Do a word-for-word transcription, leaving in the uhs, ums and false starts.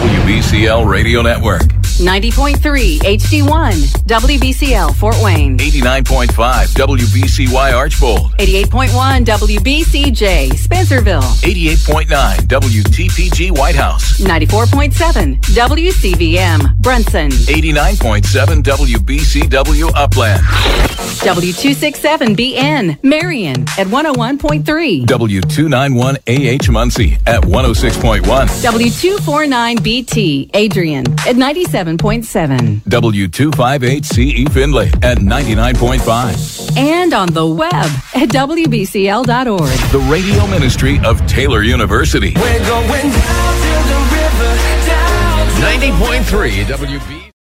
W B C L Radio Network. ninety point three H D one, W B C L Fort Wayne. eighty-nine point five W B C Y Archbold. eighty-eight point one W B C J Spencerville. eighty-eight point nine W T P G White House. ninety-four point seven W C V M Brunson. eighty-nine point seven W B C W Upland. W two sixty-seven B N Marion at one oh one point three. W two ninety-one A H Muncie at one oh six point one. W two forty-nine B T Adrian at ninety-seven point seven. W two fifty-eight C E Findlay at ninety-nine point five. And on the web at W B C L dot org. The radio ministry of Taylor University. We're going down to the river, down to ninety point three W B